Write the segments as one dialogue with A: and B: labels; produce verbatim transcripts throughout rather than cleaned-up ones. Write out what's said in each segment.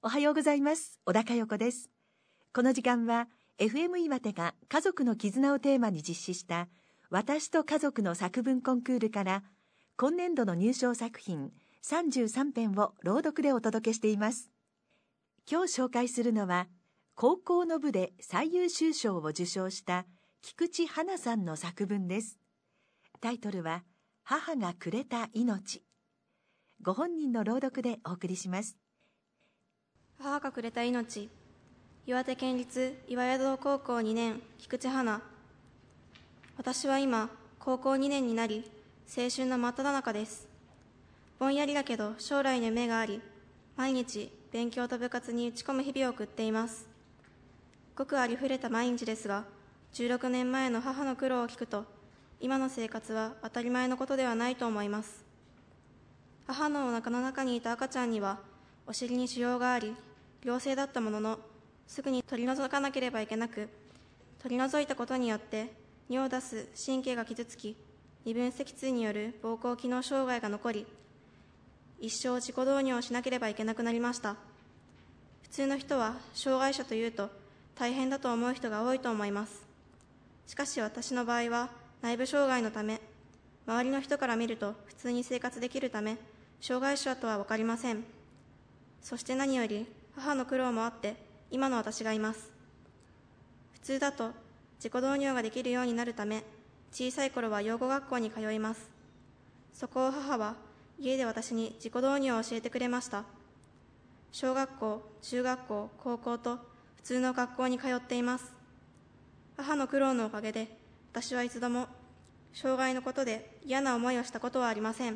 A: おはようございます。小高代子です。この時間は エフエム 岩手が家族の絆をテーマに実施した私と家族の作文コンクールから今年度の入賞作品さんじゅうさんぺんを朗読でお届けしています。今日紹介するのは高校の部で最優秀賞を受賞した菊池花さんの作文です。タイトルは母がくれた命。ご本人の朗読でお送りします。
B: 母がくれた命。岩手県立岩宿高校にねん、菊池花。私は今高校にねんになり、青春の真っ只中です。ぼんやりだけど将来の夢があり、毎日勉強と部活に打ち込む日々を送っています。ごくありふれた毎日ですが、じゅうろくねんまえの母の苦労を聞くと、今の生活は当たり前のことではないと思います。母のお腹の中にいた赤ちゃんにはお尻に腫瘍があり、良性だったものの、すぐに取り除かなければいけなく、取り除いたことによって尿を出す神経が傷つき、二分脊椎による膀胱機能障害が残り、一生自己導入をしなければいけなくなりました。普通の人は障害者というと大変だと思う人が多いと思います。しかし私の場合は内部障害のため、周りの人から見ると普通に生活できるため、障害者とは分かりません。そして何より母の苦労もあって今の私がいます。普通だと自己導入ができるようになるため、小さい頃は養護学校に通います。そこを母は家で私に自己導入を教えてくれました。小学校、中学校、高校と普通の学校に通っています。母の苦労のおかげで私はいつでも障害のことで嫌な思いをしたことはありません。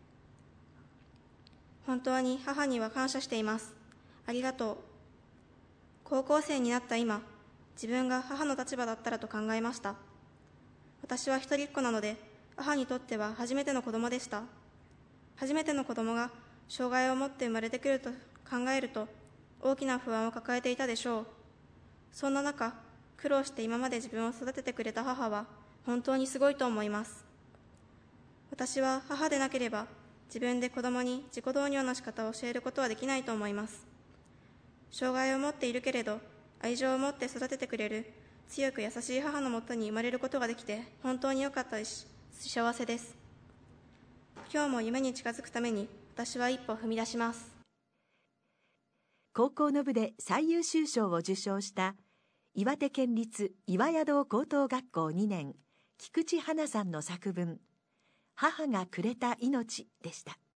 B: 本当に母には感謝しています。ありがとう。高校生になった今、自分が母の立場だったらと考えました。私は一人っ子なので、母にとっては初めての子供でした。初めての子供が障害を持って生まれてくると考えると、大きな不安を抱えていたでしょう。そんな中、苦労して今まで自分を育ててくれた母は、本当にすごいと思います。私は母でなければ、自分で子供に自己導入の仕方を教えることはできないと思います。障害を持っているけれど、愛情を持って育ててくれる強く優しい母のもとに生まれることができて、本当に良かったし、幸せです。今日も夢に近づくために、私は一歩踏み出します。
A: 高校の部で最優秀賞を受賞した岩手県立岩宿高等学校にねん、菊池花さんの作文、母がくれた命でした。